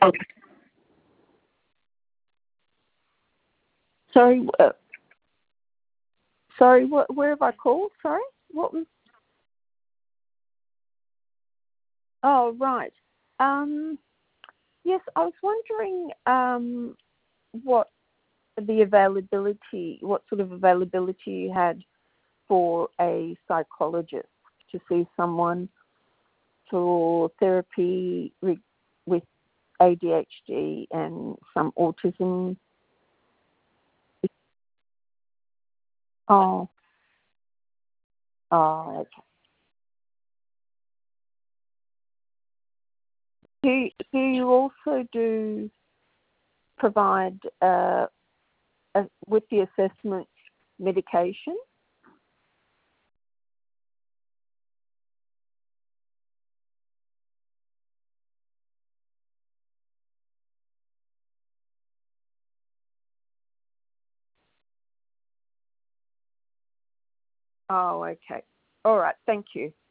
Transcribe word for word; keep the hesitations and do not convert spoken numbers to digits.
Sorry, uh, sorry. What? Where have I called? Sorry. What was? Oh, right. Um, yes, I was wondering um, what the availability, what sort of availability you had for a psychologist to see someone for therapy with A D H D and some autism. Oh, oh, okay. Do, do you also do provide uh, a, with the assessment medication? Oh, okay. All right. Thank you.